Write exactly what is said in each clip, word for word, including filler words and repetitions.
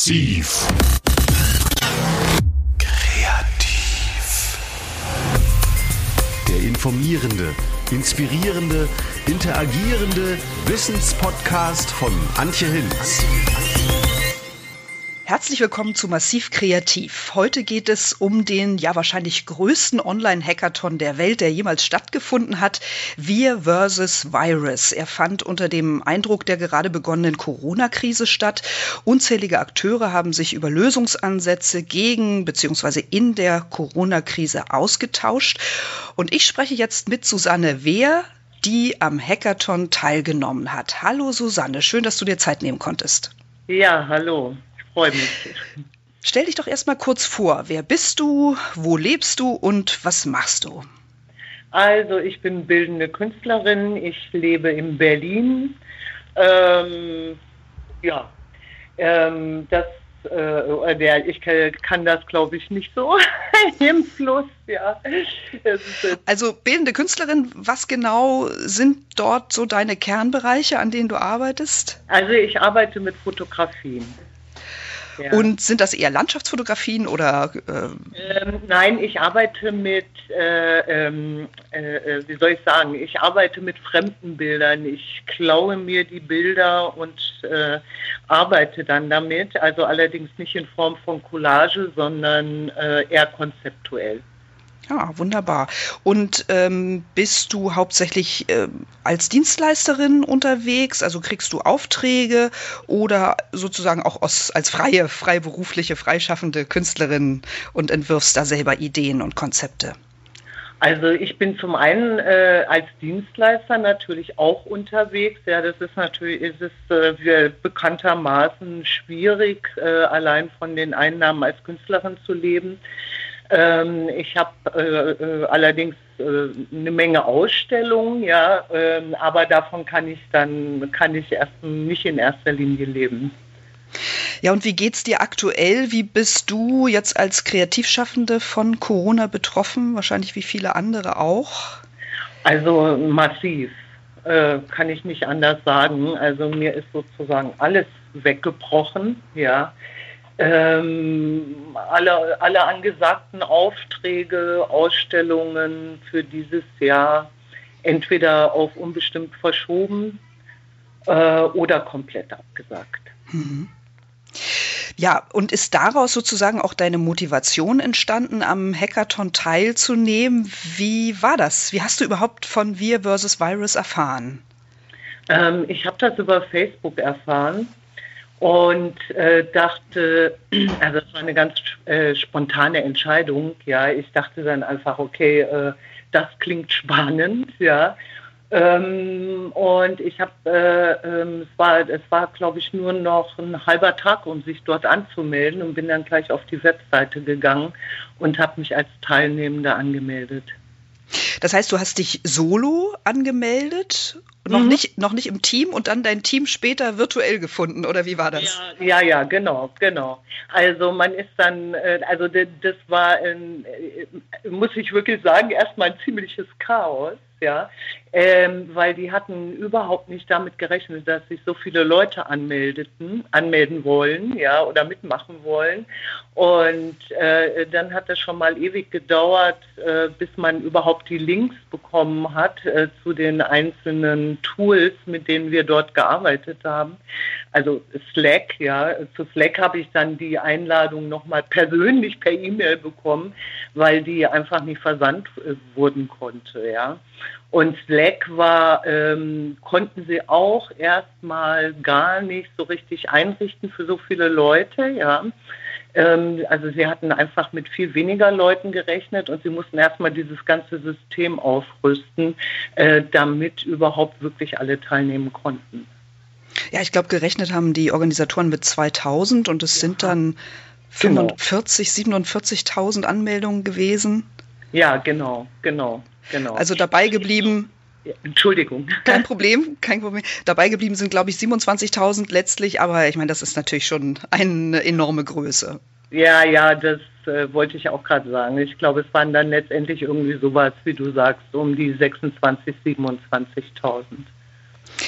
Massiv. Kreativ. Der informierende, inspirierende, interagierende Wissenspodcast von Antje Hinz. Herzlich willkommen zu Massiv Kreativ. Heute geht es um den ja wahrscheinlich größten Online-Hackathon der Welt, der jemals stattgefunden hat, Wir versus. Virus. Er fand unter dem Eindruck der gerade begonnenen Corona-Krise statt. Unzählige Akteure haben sich über Lösungsansätze gegen bzw. in der Corona-Krise ausgetauscht. Und ich spreche jetzt mit Susanne Wehr, die am Hackathon teilgenommen hat. Hallo Susanne, schön, dass du dir Zeit nehmen konntest. Ja, hallo. Freue mich. Stell dich doch erstmal kurz vor. Wer bist du, wo lebst du und was machst du? Also ich bin bildende Künstlerin, ich lebe in Berlin. Ähm, ja, ähm, das, äh, der, ich kann das glaube ich nicht so im Fluss. Ja. Also bildende Künstlerin, was genau sind dort so deine Kernbereiche, an denen du arbeitest? Also ich arbeite mit Fotografien. Ja. Und sind das eher Landschaftsfotografien oder? Äh ähm, nein, ich arbeite mit, äh, äh, äh, wie soll ich sagen, ich arbeite mit fremden Bildern. Ich klaue mir die Bilder und äh, arbeite dann damit, also allerdings nicht in Form von Collage, sondern äh, eher konzeptuell. Ja, wunderbar. Und ähm, bist du hauptsächlich äh, als Dienstleisterin unterwegs? Also kriegst du Aufträge oder sozusagen auch aus, als freie, freiberufliche, freischaffende Künstlerin und entwirfst da selber Ideen und Konzepte? Also ich bin zum einen äh, als Dienstleister natürlich auch unterwegs. Ja, das ist natürlich, ist es äh, bekanntermaßen schwierig, äh, allein von den Einnahmen als Künstlerin zu leben. Ähm, ich habe äh, äh, allerdings äh, eine Menge Ausstellungen, ja, äh, aber davon kann ich dann kann ich erst nicht in erster Linie leben. Ja, und wie geht's dir aktuell? Wie bist du jetzt als Kreativschaffende von Corona betroffen? Wahrscheinlich wie viele andere auch. Also massiv, äh, kann ich nicht anders sagen. Also mir ist sozusagen alles weggebrochen, ja. Ähm, alle, alle angesagten Aufträge, Ausstellungen für dieses Jahr entweder auf unbestimmt verschoben äh, oder komplett abgesagt. Mhm. Ja, und ist daraus sozusagen auch deine Motivation entstanden, am Hackathon teilzunehmen? Wie war das? Wie hast du überhaupt von Wir versus. Virus erfahren? Ähm, ich habe das über Facebook erfahren. Und äh, dachte, also es war eine ganz äh, spontane Entscheidung, ja, ich dachte dann einfach, okay, äh, das klingt spannend, ja, ähm, und ich habe, äh, ähm, es war, es war, glaube ich, nur noch ein halber Tag, um sich dort anzumelden und bin dann gleich auf die Webseite gegangen und habe mich als Teilnehmende angemeldet. Das heißt, du hast dich solo angemeldet, noch mhm. nicht, noch nicht im Team und dann dein Team später virtuell gefunden, oder wie war das? Ja, ja, ja, genau, genau. Also man ist dann, also das war, muss ich wirklich sagen, erstmal ein ziemliches Chaos, ja, ähm, weil die hatten überhaupt nicht damit gerechnet, dass sich so viele Leute anmeldeten, anmelden wollen, ja, oder mitmachen wollen. Und äh, dann hat es schon mal ewig gedauert, äh, bis man überhaupt die Links bekommen hat äh, zu den einzelnen Tools, mit denen wir dort gearbeitet haben. Also Slack, ja, zu Slack habe ich dann die Einladung nochmal persönlich per E-Mail bekommen, weil die einfach nicht versandt äh, wurden konnte, ja. Und Slack war, ähm, konnten sie auch erstmal gar nicht so richtig einrichten für so viele Leute, ja. Ähm, also sie hatten einfach mit viel weniger Leuten gerechnet und sie mussten erstmal dieses ganze System aufrüsten, äh, damit überhaupt wirklich alle teilnehmen konnten. Ja, ich glaube, gerechnet haben die Organisatoren mit zweitausend und es ja. sind dann fünfundvierzig, siebenundvierzigtausend Anmeldungen gewesen. Ja, genau, genau, genau. Also dabei geblieben. Entschuldigung. Kein Problem, kein Problem. Dabei geblieben sind, glaube ich, siebenundzwanzigtausend letztlich, aber ich meine, das ist natürlich schon eine enorme Größe. Ja, ja, das äh, wollte ich auch gerade sagen. Ich glaube, es waren dann letztendlich irgendwie sowas, wie du sagst, um die sechsundzwanzigtausend, siebenundzwanzigtausend.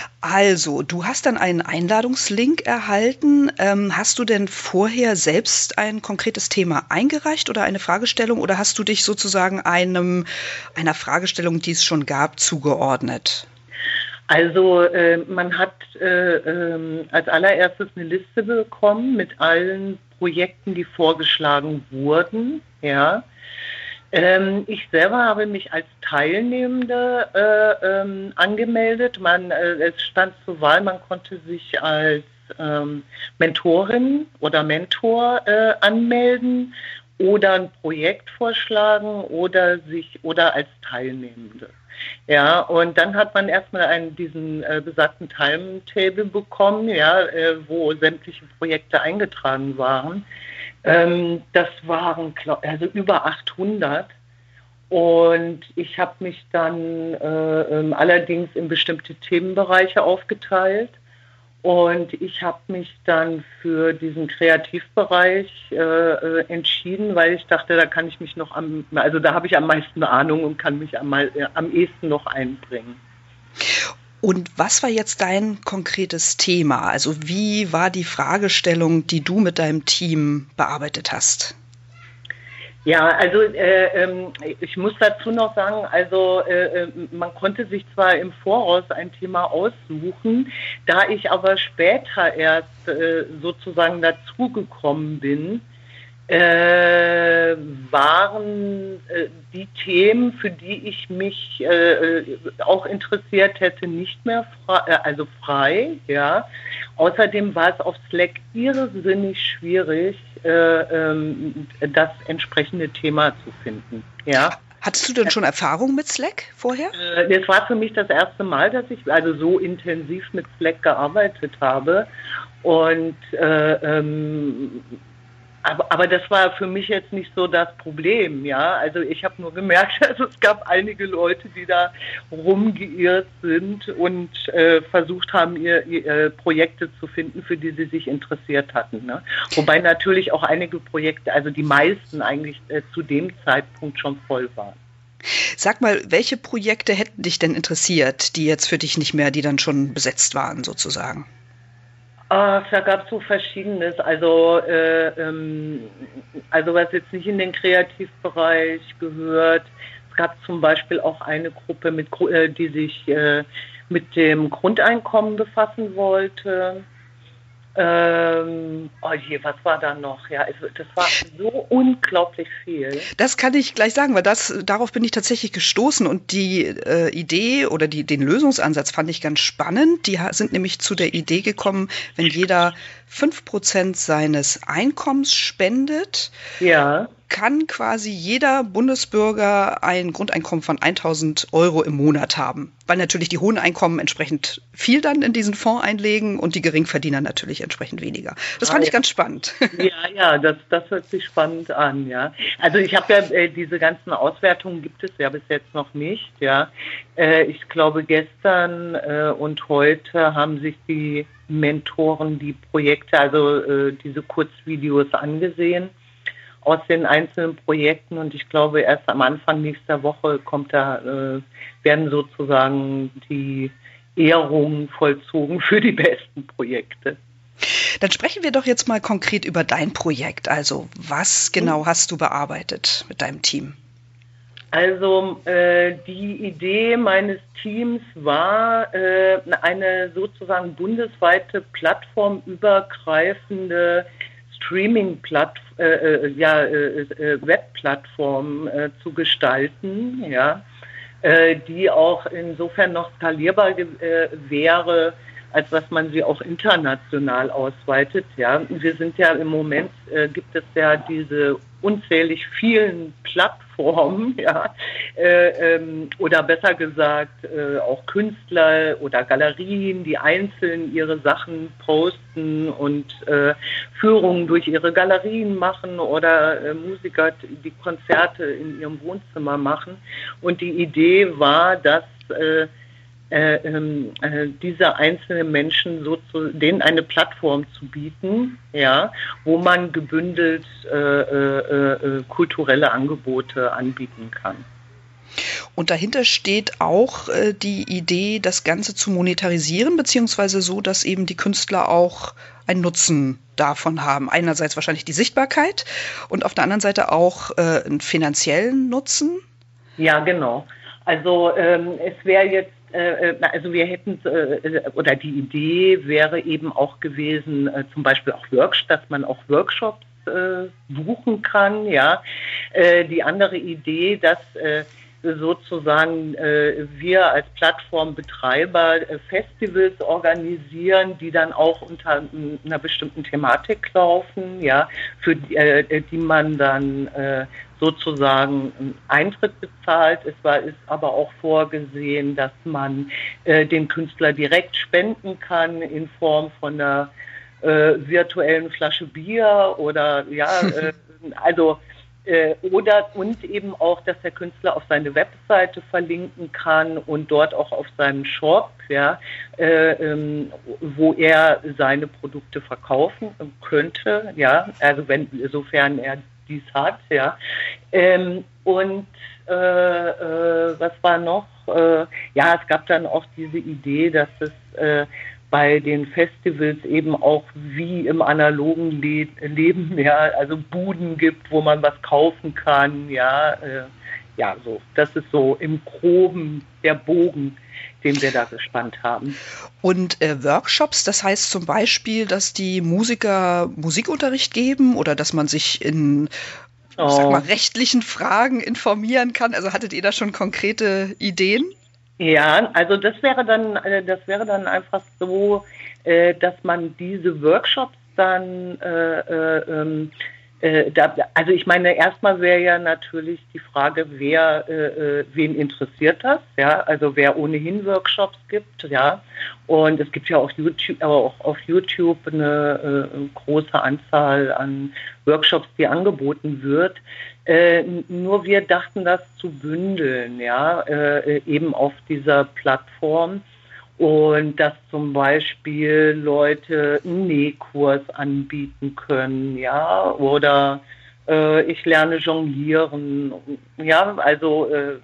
Also, du hast dann einen Einladungslink erhalten. Ähm, hast du denn vorher selbst ein konkretes Thema eingereicht oder eine Fragestellung oder hast du dich sozusagen einem, einer Fragestellung, die es schon gab, zugeordnet? Also äh, man hat äh, äh, als allererstes eine Liste bekommen mit allen Projekten, die vorgeschlagen wurden, ja. Ähm, ich selber habe mich als Teilnehmende äh, ähm, angemeldet. Man, äh, es stand zur Wahl, man konnte sich als ähm, Mentorin oder Mentor äh, anmelden oder ein Projekt vorschlagen oder sich oder als Teilnehmende. Ja, und dann hat man erstmal einen, diesen äh, besagten Timetable bekommen, ja, äh, wo sämtliche Projekte eingetragen waren. Ähm, das waren also über achthundert und ich habe mich dann äh, ähm, allerdings in bestimmte Themenbereiche aufgeteilt und ich habe mich dann für diesen Kreativbereich äh, äh, entschieden, weil ich dachte, da kann ich mich noch am, also da habe ich am meisten Ahnung und kann mich am, äh, am ehesten noch einbringen. Und was war jetzt dein konkretes Thema? Also wie war die Fragestellung, die du mit deinem Team bearbeitet hast? Ja, also äh, ähm, ich muss dazu noch sagen, also äh, man konnte sich zwar im Voraus ein Thema aussuchen, da ich aber später erst äh, sozusagen dazugekommen bin, äh, waren äh, die Themen, für die ich mich äh, auch interessiert hätte, nicht mehr frei, äh, also frei, ja. Außerdem war es auf Slack irrsinnig schwierig, äh, ähm, das entsprechende Thema zu finden, ja. Hattest du denn schon Erfahrung mit Slack vorher? Äh, das war für mich das erste Mal, dass ich also so intensiv mit Slack gearbeitet habe und äh, ähm, Aber, aber das war für mich jetzt nicht so das Problem, ja. Also ich habe nur gemerkt, also es gab einige Leute, die da rumgeirrt sind und äh, versucht haben, ihr, ihr Projekte zu finden, für die sie sich interessiert hatten. Ne? Wobei natürlich auch einige Projekte, also die meisten eigentlich äh, zu dem Zeitpunkt schon voll waren. Sag mal, welche Projekte hätten dich denn interessiert, die jetzt für dich nicht mehr, die dann schon besetzt waren sozusagen? Ach, da gab es so Verschiedenes. Also, äh, ähm, also was jetzt nicht in den Kreativbereich gehört. Es gab zum Beispiel auch eine Gruppe, mit, äh, die sich äh, mit dem Grundeinkommen befassen wollte. Ähm, oh je, was war da noch? Ja, es, das war so unglaublich viel. Das kann ich gleich sagen, weil das, darauf bin ich tatsächlich gestoßen und die äh, Idee oder die, den Lösungsansatz fand ich ganz spannend. Die sind nämlich zu der Idee gekommen, wenn jeder fünf Prozent seines Einkommens spendet, ja, kann quasi jeder Bundesbürger ein Grundeinkommen von tausend Euro im Monat haben, weil natürlich die hohen Einkommen entsprechend viel dann in diesen Fonds einlegen und die Geringverdiener natürlich entsprechend weniger. Das fand ah, ich ja. ganz spannend. Ja, ja, das, das hört sich spannend an, ja. Also ich habe ja, äh, diese ganzen Auswertungen gibt es ja bis jetzt noch nicht, ja. Äh, ich glaube, gestern äh, und heute haben sich die Mentoren die Projekte, also äh, diese Kurzvideos angesehen aus den einzelnen Projekten und ich glaube, erst am Anfang nächster Woche kommt da, äh, werden sozusagen die Ehrungen vollzogen für die besten Projekte. Dann sprechen wir doch jetzt mal konkret über dein Projekt. Also, was genau hast du bearbeitet mit deinem Team? Also, äh, die Idee meines Teams war, äh, eine sozusagen bundesweite plattformübergreifende Streaming-Plattform, äh, ja, äh, Webplattform äh, zu gestalten, ja, äh, die auch insofern noch skalierbar äh, wäre, als dass man sie auch international ausweitet. Ja, wir sind ja im Moment äh, gibt es ja diese unzählig vielen Plattformen, ja, äh, ähm, oder besser gesagt äh, auch Künstler oder Galerien, die einzeln ihre Sachen posten und äh, Führungen durch ihre Galerien machen oder äh, Musiker, die Konzerte in ihrem Wohnzimmer machen. Und die Idee war, dass äh, Äh, äh, diese einzelnen Menschen so zu, denen eine Plattform zu bieten, ja, wo man gebündelt äh, äh, äh, kulturelle Angebote anbieten kann. Und dahinter steht auch äh, die Idee, das Ganze zu monetarisieren, beziehungsweise so, dass eben die Künstler auch einen Nutzen davon haben. Einerseits wahrscheinlich die Sichtbarkeit und auf der anderen Seite auch äh, einen finanziellen Nutzen. Ja, genau. Also ähm, es wäre jetzt, äh, also wir hätten, äh, oder die Idee wäre eben auch gewesen, äh, zum Beispiel auch Workshops, dass man auch Workshops äh, buchen kann. Ja, äh, die andere Idee, dass äh, sozusagen äh, wir als Plattformbetreiber äh, Festivals organisieren, die dann auch unter einer bestimmten Thematik laufen, ja, für die, äh, die man dann äh, sozusagen einen Eintritt bezahlt. Es war ist aber auch vorgesehen, dass man äh, den Künstler direkt spenden kann in Form von einer äh, virtuellen Flasche Bier oder ja, äh, also Äh, oder und eben auch, dass der Künstler auf seine Webseite verlinken kann und dort auch auf seinen Shop, ja, äh, ähm, wo er seine Produkte verkaufen könnte, ja, also wenn, sofern er dies hat, ja. Ähm, und äh, äh, was war noch? Äh, ja, es gab dann auch diese Idee, dass es äh, bei den Festivals eben auch wie im analogen Le- Leben, ja, also Buden gibt, wo man was kaufen kann, ja, äh, ja, so. Das ist so im Groben der Bogen, den wir da gespannt haben. Und äh, Workshops, das heißt zum Beispiel, dass die Musiker Musikunterricht geben oder dass man sich in oh. sag mal, rechtlichen Fragen informieren kann. Also hattet ihr da schon konkrete Ideen? Ja, also das wäre dann, das wäre dann einfach so, dass man diese Workshops dann, äh, äh, äh, da, also ich meine, erstmal wäre ja natürlich die Frage, wer, äh, wen interessiert das, ja, also wer ohnehin Workshops gibt, ja, und es gibt ja auf YouTube, auch auf YouTube eine äh, große Anzahl an Workshops, die angeboten wird. Äh, nur wir dachten, das zu bündeln, ja, äh, eben auf dieser Plattform und dass zum Beispiel Leute einen Nähkurs anbieten können, ja, oder äh, ich lerne jonglieren, ja, also äh,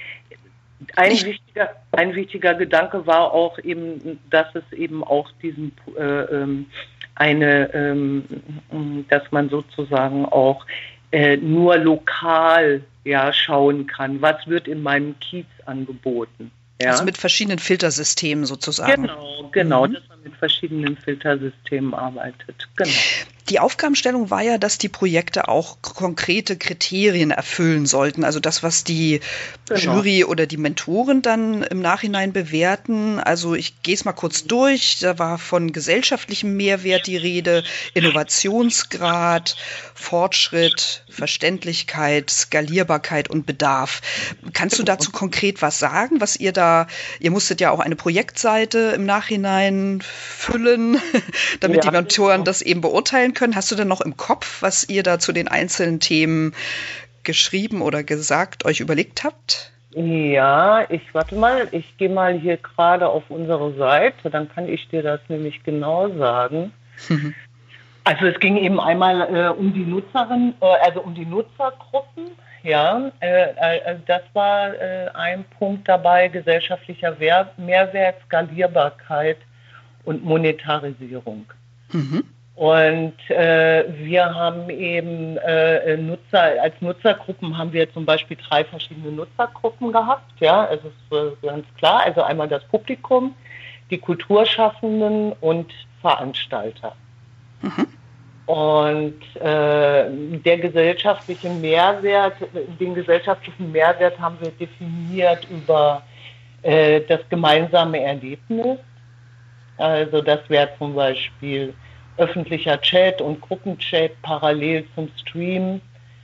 ein wichtiger, ein wichtiger Gedanke war auch eben, dass es eben auch diesen äh, ähm, eine, ähm, dass man sozusagen auch Äh, nur lokal ja schauen kann, was wird in meinem Kiez angeboten. Ja? Also mit verschiedenen Filtersystemen sozusagen. Genau, genau, mhm. dass man mit verschiedenen Filtersystemen arbeitet. Genau. Die Aufgabenstellung war ja, dass die Projekte auch konkrete Kriterien erfüllen sollten. Also das, was die genau. Jury oder die Mentoren dann im Nachhinein bewerten. Also ich gehe es mal kurz durch. Da war von gesellschaftlichem Mehrwert die Rede, Innovationsgrad, Fortschritt, Verständlichkeit, Skalierbarkeit und Bedarf. Kannst du dazu konkret was sagen, was ihr da, ihr musstet ja auch eine Projektseite im Nachhinein füllen, damit ja, die Mentoren genau. das eben beurteilen können. Hast du denn noch im Kopf, was ihr da zu den einzelnen Themen geschrieben oder gesagt, euch überlegt habt? Ja, ich warte mal, ich gehe mal hier gerade auf unsere Seite, dann kann ich dir das nämlich genau sagen. Mhm. Also es ging eben einmal äh, um die Nutzerinnen, äh, also um die Nutzergruppen, ja, äh, äh, das war äh, ein Punkt dabei, gesellschaftlicher Wer- Mehrwert, Skalierbarkeit und Monetarisierung. Mhm. Und äh, wir haben eben äh, Nutzer, als Nutzergruppen haben wir zum Beispiel drei verschiedene Nutzergruppen gehabt, ja, es ist äh, ganz klar, also einmal das Publikum, die Kulturschaffenden und Veranstalter. Mhm. Und äh, der gesellschaftliche Mehrwert, den gesellschaftlichen Mehrwert haben wir definiert über äh, das gemeinsame Erlebnis. Also das wäre zum Beispiel öffentlicher Chat und Gruppenchat parallel zum Stream,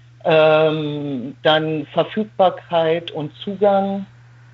ähm, dann Verfügbarkeit und Zugang,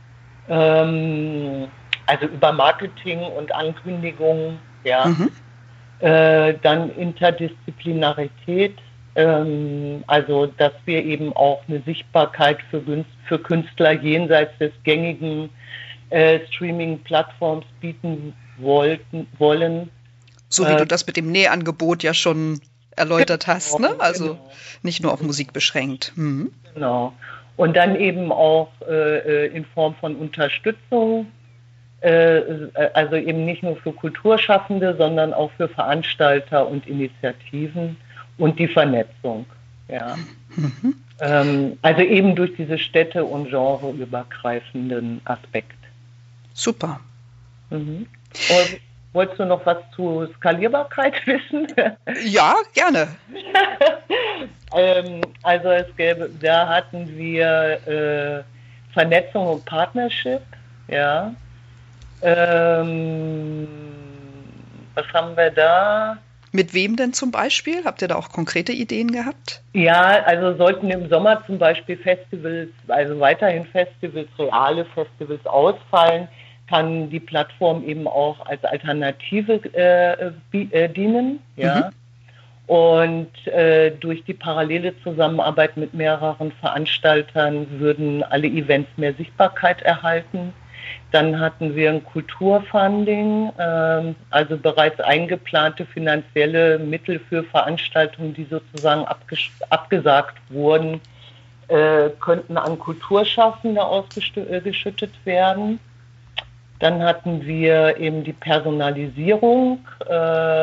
ähm, also über Marketing und Ankündigungen, ja. Mhm. Äh, dann Interdisziplinarität, ähm, also dass wir eben auch eine Sichtbarkeit für, für Künstler jenseits des gängigen äh, Streaming-Plattforms bieten wollten, wollen. So wie äh, du das mit dem Nähangebot ja schon erläutert genau, hast, ne? Also genau. Nicht nur auf Musik beschränkt. Mhm. Genau. Und dann eben auch äh, in Form von Unterstützung, äh, also eben nicht nur für Kulturschaffende, sondern auch für Veranstalter und Initiativen und die Vernetzung. Ja. Mhm. Ähm, also eben durch diese städte- und genreübergreifenden Aspekt. Super. Mhm. Und wolltest du noch was zu Skalierbarkeit wissen? Ja, gerne. ähm, also es gäbe, da hatten wir äh, Vernetzung und Partnership, ja. Ähm, was haben wir da? Mit wem denn zum Beispiel? Habt ihr da auch konkrete Ideen gehabt? Ja, also sollten im Sommer zum Beispiel Festivals, also weiterhin Festivals, reale Festivals ausfallen, kann die Plattform eben auch als Alternative äh, äh, dienen. Ja. Mhm. Und äh, durch die parallele Zusammenarbeit mit mehreren Veranstaltern würden alle Events mehr Sichtbarkeit erhalten. Dann hatten wir ein Kulturfunding, äh, also bereits eingeplante finanzielle Mittel für Veranstaltungen, die sozusagen abges- abgesagt wurden, äh, könnten an Kulturschaffende ausgeschüttet werden. Dann hatten wir eben die Personalisierung, äh,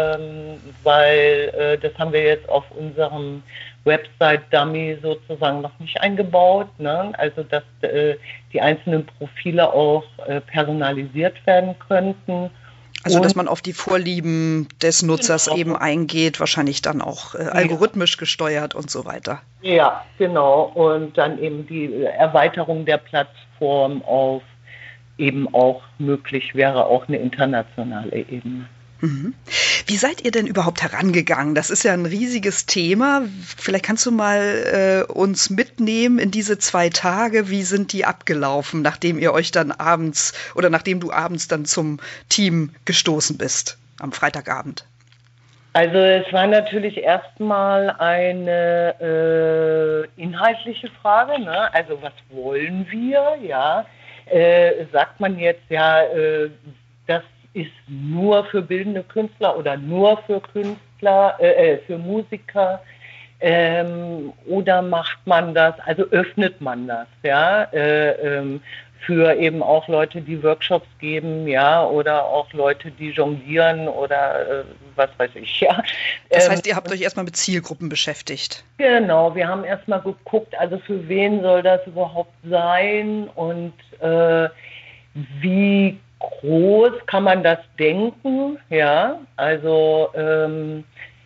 weil äh, das haben wir jetzt auf unserem Website-Dummy sozusagen noch nicht eingebaut, ne? Also dass äh, die einzelnen Profile auch äh, personalisiert werden könnten. Also dass man auf die Vorlieben des Nutzers genau. eben eingeht, wahrscheinlich dann auch äh, algorithmisch ja. gesteuert und so weiter. Ja, genau. Und dann eben die Erweiterung der Plattform auf eben auch möglich wäre, auch eine internationale Ebene. Mhm. Wie seid ihr denn überhaupt herangegangen? Das ist ja ein riesiges Thema. Vielleicht kannst du mal äh, uns mitnehmen in diese zwei Tage. Wie sind die abgelaufen, nachdem ihr euch dann abends oder nachdem du abends dann zum Team gestoßen bist, am Freitagabend? Also es war natürlich erstmal eine äh, inhaltliche Frage, ne? Also was wollen wir, ja? Äh, sagt man jetzt ja, äh, das ist nur für bildende Künstler oder nur für Künstler, äh, für Musiker, ähm, oder macht man das, also öffnet man das, ja, äh, ähm, für eben auch Leute, die Workshops geben, ja, oder auch Leute, die jonglieren oder äh, was weiß ich, ja. Das heißt, ihr habt euch erstmal mit Zielgruppen beschäftigt? Genau, wir haben erstmal geguckt, also für wen soll das überhaupt sein und äh, wie groß kann man das denken, ja, also ähm,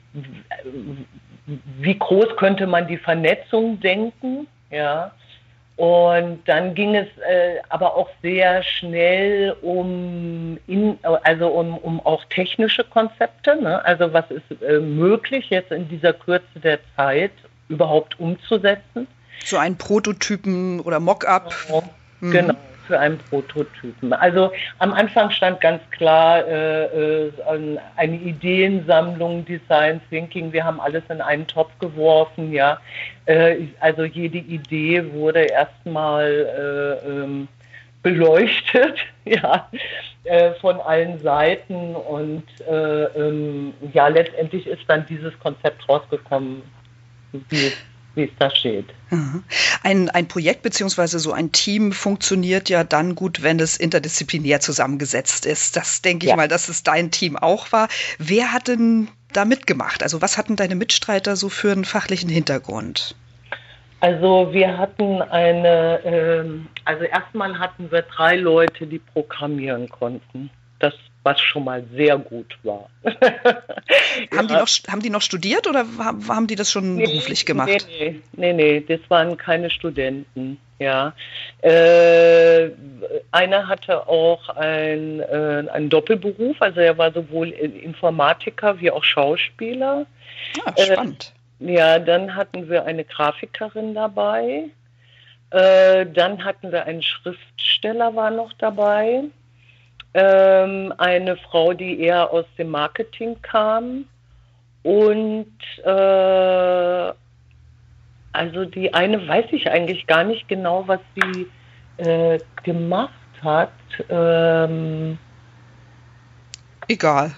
wie groß könnte man die Vernetzung denken, ja. Und dann ging es äh, aber auch sehr schnell um, in, also um, um auch technische Konzepte, ne? Also was ist äh, möglich jetzt in dieser Kürze der Zeit überhaupt umzusetzen. So einen Prototypen oder Mock-up. Genau, mhm. Genau, für einen Prototypen. Also am Anfang stand ganz klar äh, äh, eine Ideensammlung, Design Thinking. Wir haben alles in einen Topf geworfen, ja. Äh, also jede Idee wurde erstmal äh, ähm, beleuchtet, ja, äh, von allen Seiten und äh, ähm, ja, letztendlich ist dann dieses Konzept rausgekommen, wie es wie es da steht. Ein, ein Projekt bzw. so ein Team funktioniert ja dann gut, wenn es interdisziplinär zusammengesetzt ist. Das denke ich ja. mal, dass es dein Team auch war. Wer hat denn da mitgemacht? Also was hatten deine Mitstreiter so für einen fachlichen Hintergrund? Also wir hatten eine, ähm, also erstmal hatten wir drei Leute, die programmieren konnten. Das was schon mal sehr gut war. haben, die noch, haben die noch studiert oder haben die das schon nee, beruflich gemacht? Nee, nee, nee, das waren keine Studenten, ja. Äh, einer hatte auch ein, äh, einen Doppelberuf, also er war sowohl Informatiker wie auch Schauspieler. Ah, spannend. Äh, ja, dann hatten wir eine Grafikerin dabei, äh, dann hatten wir einen Schriftsteller war noch dabei, Ähm, eine Frau, die eher aus dem Marketing kam und äh, also die eine weiß ich eigentlich gar nicht genau, was sie äh, gemacht hat. Ähm, Egal.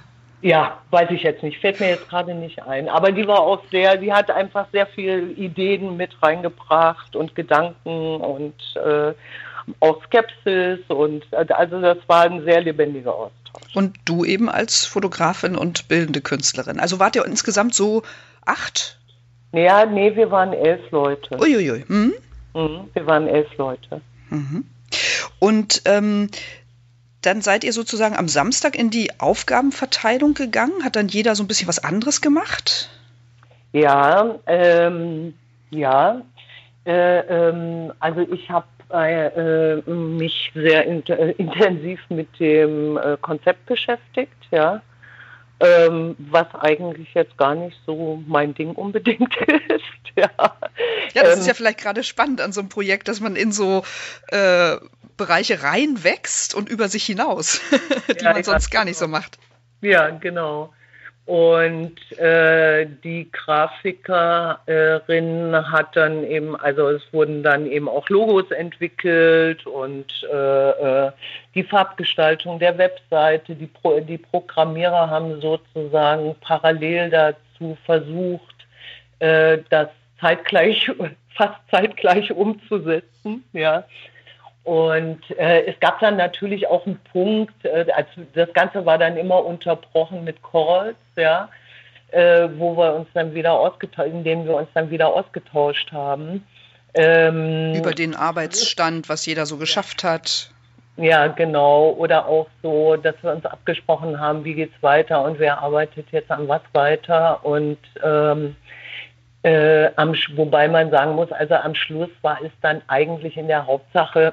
Ja, weiß ich jetzt nicht, fällt mir jetzt gerade nicht ein. Aber die war auch sehr, die hat einfach sehr viel Ideen mit reingebracht und Gedanken und äh, auch Skepsis und also das war ein sehr lebendiger Austausch. Und du eben als Fotografin und bildende Künstlerin. Also wart ihr insgesamt so acht? Ja, nee, wir waren elf Leute. Uiuiui. Mhm. Mhm, wir waren elf Leute. Mhm. Und ähm, dann seid ihr sozusagen am Samstag in die Aufgabenverteilung gegangen? Hat dann jeder so ein bisschen was anderes gemacht? Ja, ähm, ja. Äh, ähm, also ich habe äh, mich sehr in, äh, intensiv mit dem äh, Konzept beschäftigt, ja. Ähm, was eigentlich jetzt gar nicht so mein Ding unbedingt ist. Ja, ja das ähm, ist ja vielleicht gerade spannend an so einem Projekt, dass man in so äh, Bereiche reinwächst und über sich hinaus, die ja, man sonst gar nicht so macht. Ja, genau. Und äh, die Grafikerin hat dann eben, also es wurden dann eben auch Logos entwickelt und äh, die Farbgestaltung der Webseite, die, Pro, die Programmierer haben sozusagen parallel dazu versucht, äh, das zeitgleich, fast zeitgleich umzusetzen, ja. Und äh, es gab dann natürlich auch einen Punkt, äh, also das Ganze war dann immer unterbrochen mit Calls, ja, äh, wo wir uns dann wieder ausgetauscht, in denen wir uns dann wieder ausgetauscht haben. Ähm, Über den Arbeitsstand, was jeder so geschafft hat. Ja, genau. Oder auch so, dass wir uns abgesprochen haben, wie geht's weiter und wer arbeitet jetzt an was weiter und ähm, Äh, am, wobei man sagen muss, also am Schluss war es dann eigentlich in der Hauptsache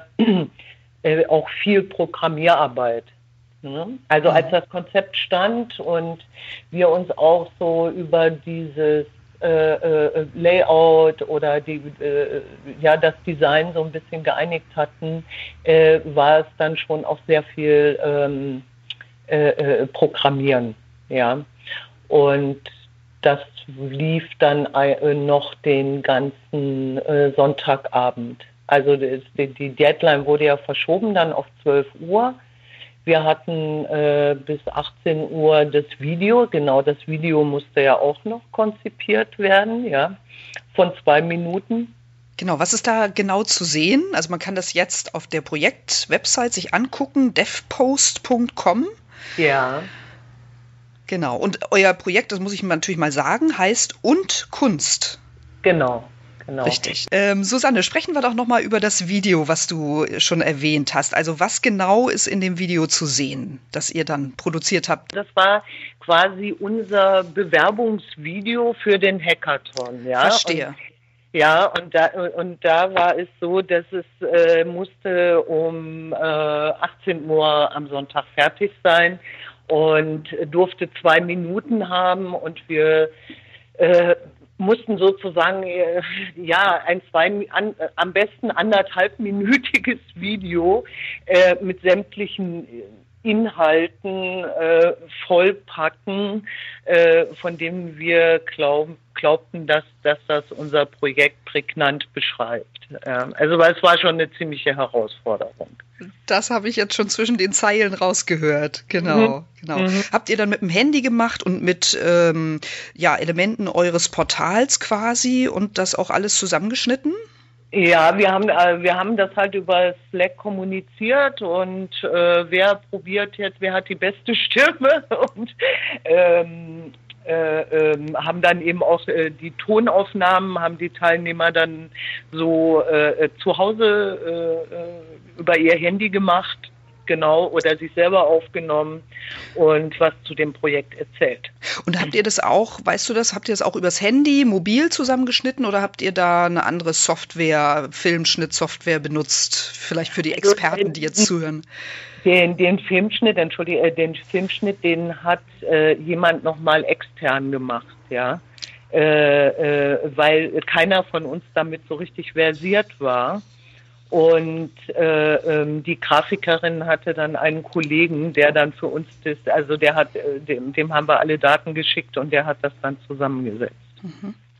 äh, auch viel Programmierarbeit. Ne? Also als das Konzept stand und wir uns auch so über dieses äh, äh, Layout oder die, äh, ja, das Design so ein bisschen geeinigt hatten, äh, war es dann schon auch sehr viel ähm, äh, äh, Programmieren. Ja? Und das lief dann noch den ganzen äh, Sonntagabend. Also die, die Deadline wurde ja verschoben dann auf zwölf Uhr. Wir hatten äh, bis achtzehn Uhr das Video. Genau, das Video musste ja auch noch konzipiert werden, ja, von zwei Minuten. Genau, was ist da genau zu sehen? Also man kann das jetzt auf der Projekt-Website sich angucken, devpost punkt com. Ja. Genau. Und euer Projekt, das muss ich natürlich mal sagen, heißt Und Kunst. Genau, genau. Richtig. Ähm, Susanne, sprechen wir doch nochmal über das Video, was du schon erwähnt hast. Also was genau ist in dem Video zu sehen, das ihr dann produziert habt? Das war quasi unser Bewerbungsvideo für den Hackathon. Ja? Verstehe. Und Ja, und da, und da war es so, dass es äh, musste um äh, achtzehn Uhr am Sonntag fertig sein und durfte zwei Minuten haben und wir äh, mussten sozusagen äh, ja ein zwei an, äh, am besten anderthalbminütiges Video äh, mit sämtlichen Inhalten äh, vollpacken, äh, von denen wir glauben, glaubten, dass, dass das unser Projekt prägnant beschreibt. Ähm, also weil es war schon eine ziemliche Herausforderung. Das habe ich jetzt schon zwischen den Zeilen rausgehört. Genau, mhm. genau. Mhm. Habt ihr dann mit dem Handy gemacht und mit ähm, ja, Elementen eures Portals quasi und das auch alles zusammengeschnitten? Ja, wir haben äh, wir haben das halt über Slack kommuniziert und äh, wer probiert jetzt, wer hat die beste Stimme und ähm, äh, äh, haben dann eben auch äh, die Tonaufnahmen, haben die Teilnehmer dann so äh, zu Hause äh, über ihr Handy gemacht, genau, oder sich selber aufgenommen und was zu dem Projekt erzählt. Und habt ihr das auch, weißt du das, habt ihr das auch übers Handy, mobil zusammengeschnitten oder habt ihr da eine andere Software, Filmschnittsoftware benutzt, vielleicht für die Experten, die jetzt zuhören? Den, den Filmschnitt, Entschuldigung, den Filmschnitt, den hat äh, jemand nochmal extern gemacht, ja, äh, äh, weil keiner von uns damit so richtig versiert war. Und äh, ähm, die Grafikerin hatte dann einen Kollegen, der dann für uns das, also der hat, äh, dem, dem haben wir alle Daten geschickt und der hat das dann zusammengesetzt. Mhm.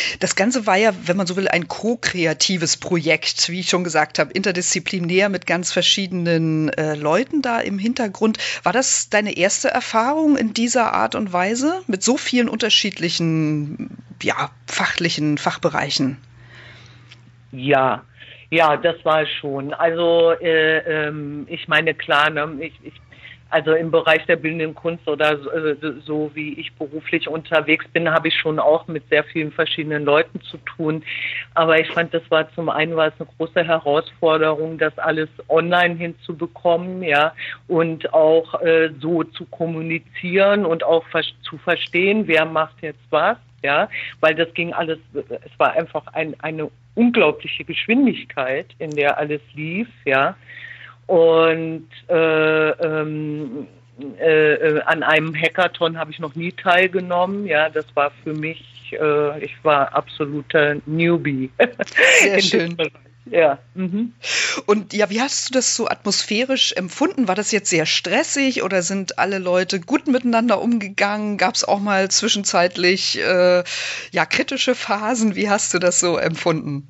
Das Ganze war ja, wenn man so will, ein ko-kreatives Projekt, wie ich schon gesagt habe, interdisziplinär mit ganz verschiedenen äh, Leuten da im Hintergrund. War das deine erste Erfahrung in dieser Art und Weise mit so vielen unterschiedlichen, ja, fachlichen Fachbereichen? Ja, ja, das war schon. Also äh, ähm, ich meine, klar, ne, ich, ich Also im Bereich der bildenden Kunst oder so, so wie ich beruflich unterwegs bin, habe ich schon auch mit sehr vielen verschiedenen Leuten zu tun. Aber ich fand, das war zum einen war es eine große Herausforderung, das alles online hinzubekommen, ja, und auch äh, so zu kommunizieren und auch ver- zu verstehen, wer macht jetzt was, ja, weil das ging alles, es war einfach ein, eine unglaubliche Geschwindigkeit, in der alles lief, ja. Und äh, ähm, äh, an einem Hackathon habe ich noch nie teilgenommen. Ja, das war für mich, äh, ich war absoluter Newbie. Sehr schön. Ja. Mhm. Und ja, wie hast du das so atmosphärisch empfunden? War das jetzt sehr stressig oder sind alle Leute gut miteinander umgegangen? Gab es auch mal zwischenzeitlich äh, ja kritische Phasen? Wie hast du das so empfunden?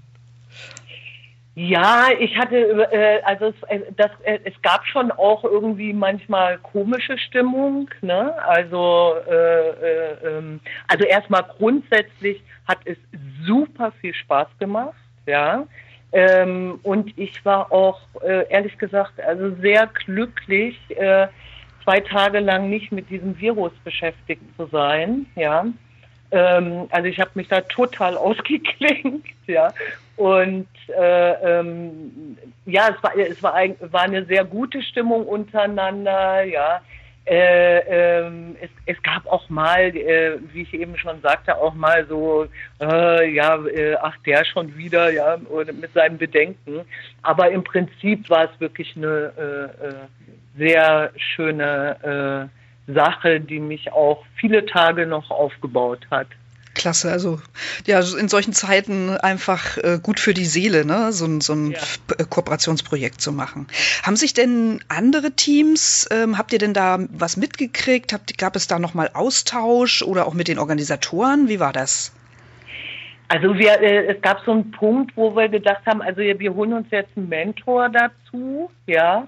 Ja, ich hatte, äh, also es, das, äh, es gab schon auch irgendwie manchmal komische Stimmung, ne? Also, äh, äh, ähm, also erstmal grundsätzlich hat es super viel Spaß gemacht, ja. Ähm, und ich war auch, äh, ehrlich gesagt, also sehr glücklich, äh, zwei Tage lang nicht mit diesem Virus beschäftigt zu sein, ja. Ähm, also ich habe mich da total ausgeklinkt, ja. Und äh, ähm, ja, es war es war, ein, war eine sehr gute Stimmung untereinander, ja. Äh, ähm, es, es gab auch mal, äh, wie ich eben schon sagte, auch mal so, äh, ja, äh, ach der schon wieder, ja, oder mit seinen Bedenken. Aber im Prinzip war es wirklich eine äh, äh, sehr schöne äh, Sache, die mich auch viele Tage noch aufgebaut hat. Klasse, also ja, in solchen Zeiten einfach äh, gut für die Seele, ne, so ein, so ein Ja. P- Kooperationsprojekt zu machen. Haben sich denn andere Teams, ähm, habt ihr denn da was mitgekriegt? Habt, gab es da nochmal Austausch oder auch mit den Organisatoren? Wie war das? Also wir, äh, es gab so einen Punkt, wo wir gedacht haben, also wir, wir holen uns jetzt einen Mentor dazu, ja.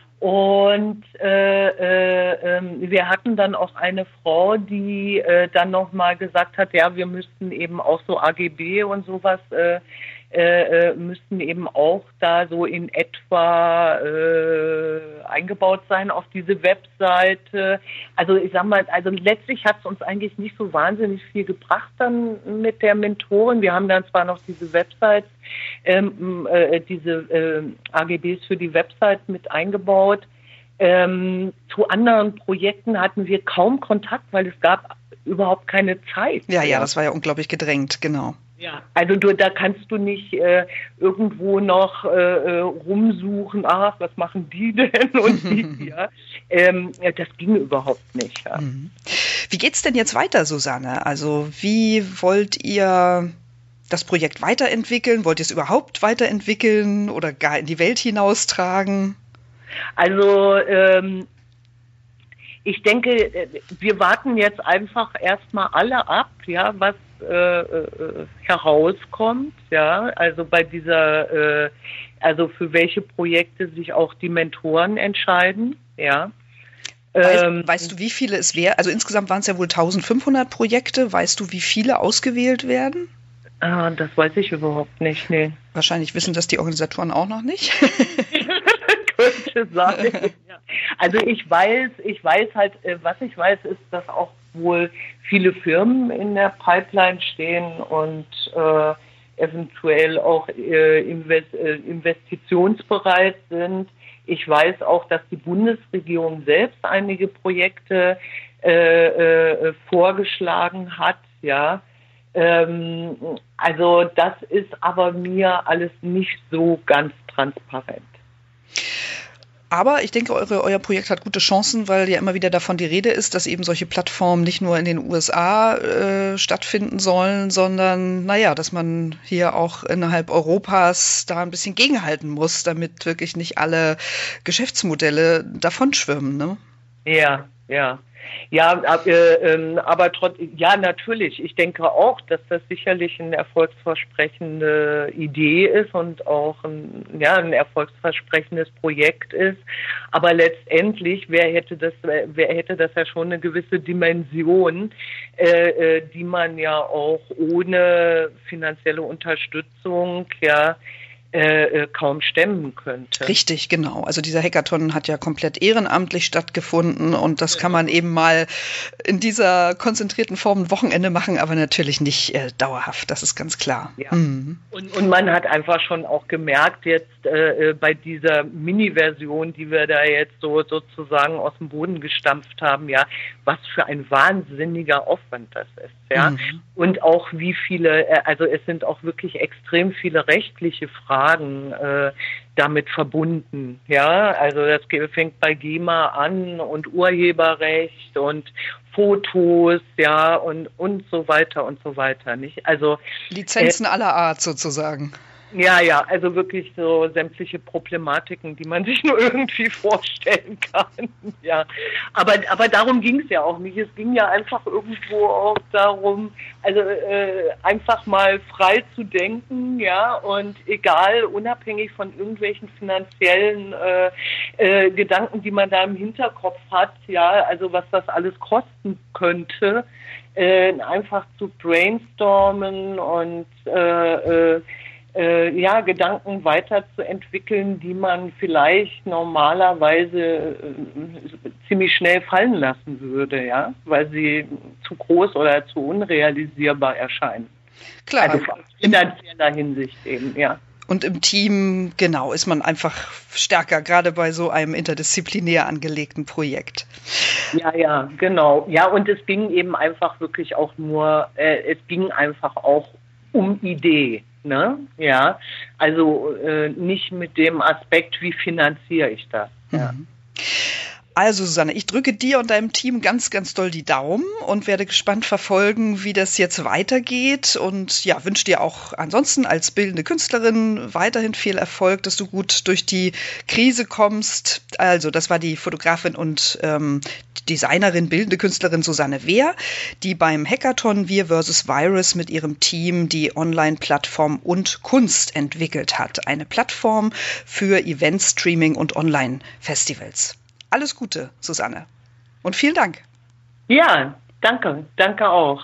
Und äh, äh, äh, wir hatten dann auch eine Frau, die äh, dann nochmal gesagt hat, ja, wir müssten eben auch so A G B und sowas, äh, äh, müssten eben auch da so in etwa äh, eingebaut sein auf diese Webseite. Also ich sag mal, also letztlich hat es uns eigentlich nicht so wahnsinnig viel gebracht dann mit der Mentorin. Wir haben dann zwar noch diese Websites, ähm, äh, diese äh, A G Bs für die Website mit eingebaut. Ähm, zu anderen Projekten hatten wir kaum Kontakt, weil es gab überhaupt keine Zeit. Ja, ja, das war ja unglaublich gedrängt, genau. Ja, also du, da kannst du nicht äh, irgendwo noch äh, rumsuchen, ach, was machen die denn und die, ja. Ähm, das ging überhaupt nicht. Ja. Wie geht's denn jetzt weiter, Susanne? Also wie wollt ihr das Projekt weiterentwickeln? Wollt ihr es überhaupt weiterentwickeln oder gar in die Welt hinaustragen? Also ähm, ich denke, wir warten jetzt einfach erstmal alle ab, ja, was äh, äh, herauskommt, ja, also bei dieser, äh, also für welche Projekte sich auch die Mentoren entscheiden, ja. Weißt, Ähm, weißt du, wie viele es wäre? Also insgesamt waren es ja wohl eintausendfünfhundert Projekte. Weißt du, wie viele ausgewählt werden? ah, das weiß ich überhaupt nicht, nee. Wahrscheinlich wissen das die Organisatoren auch noch nicht. Könnte sein. Ja. Also ich weiß, ich weiß halt, was ich weiß, ist, dass auch wohl viele Firmen in der Pipeline stehen und äh, eventuell auch äh, invest, äh, investitionsbereit sind. Ich weiß auch, dass die Bundesregierung selbst einige Projekte äh, äh, vorgeschlagen hat, ja. Ähm, also das ist aber mir alles nicht so ganz transparent. Aber ich denke, eure, euer Projekt hat gute Chancen, weil ja immer wieder davon die Rede ist, dass eben solche Plattformen nicht nur in den U S A äh, stattfinden sollen, sondern, naja, dass man hier auch innerhalb Europas da ein bisschen gegenhalten muss, damit wirklich nicht alle Geschäftsmodelle davonschwimmen, ne? Ja, ja. Ja, äh, äh, aber trotz, ja, natürlich. Ich denke auch, dass das sicherlich eine erfolgsversprechende Idee ist und auch ein, ja, ein erfolgsversprechendes Projekt ist. Aber letztendlich, wer hätte das, wer hätte das ja schon eine gewisse Dimension, äh, die man ja auch ohne finanzielle Unterstützung, ja, Äh, kaum stemmen könnte. Richtig, genau. Also dieser Hackathon hat ja komplett ehrenamtlich stattgefunden und das kann man eben mal in dieser konzentrierten Form ein Wochenende machen, aber natürlich nicht äh, dauerhaft, das ist ganz klar. Ja. Mhm. Und, und man hat einfach schon auch gemerkt, jetzt äh, bei dieser Mini-Version, die wir da jetzt so sozusagen aus dem Boden gestampft haben, ja, was für ein wahnsinniger Aufwand das ist, ja. Mhm. Und auch wie viele, äh, also es sind auch wirklich extrem viele rechtliche Fragen äh, damit verbunden, ja. Also das fängt bei GEMA an und Urheberrecht und Fotos, ja, und, und so weiter und so weiter, nicht? Also Lizenzen äh, aller Art sozusagen. Ja, ja, also wirklich so sämtliche Problematiken, die man sich nur irgendwie vorstellen kann. Ja, aber aber darum ging es ja auch nicht. Es ging ja einfach irgendwo auch darum, also äh, einfach mal frei zu denken, ja, und egal, unabhängig von irgendwelchen finanziellen äh, äh, Gedanken, die man da im Hinterkopf hat, ja, also was das alles kosten könnte, äh, einfach zu brainstormen und äh, äh, Äh, ja, Gedanken weiterzuentwickeln, die man vielleicht normalerweise äh, ziemlich schnell fallen lassen würde, ja, weil sie zu groß oder zu unrealisierbar erscheinen. Klar. Also aus finanzieller Hinsicht eben, ja. Und im Team, genau, ist man einfach stärker, gerade bei so einem interdisziplinär angelegten Projekt. Ja, ja, genau. Ja, und es ging eben einfach wirklich auch nur, äh, es ging einfach auch um Idee. Ne? Ja, also äh, nicht mit dem Aspekt, wie finanziere ich das. Ja. Mhm. Also Susanne, ich drücke dir und deinem Team ganz, ganz doll die Daumen und werde gespannt verfolgen, wie das jetzt weitergeht und ja, wünsche dir auch ansonsten als bildende Künstlerin weiterhin viel Erfolg, dass du gut durch die Krise kommst. Also das war die Fotografin und ähm, Designerin, bildende Künstlerin Susanne Wehr, die beim Hackathon Wir versus. Virus mit ihrem Team die Online-Plattform und Kunst entwickelt hat. Eine Plattform für Event-Streaming und Online-Festivals. Alles Gute, Susanne. Und vielen Dank. Ja, danke. Danke auch.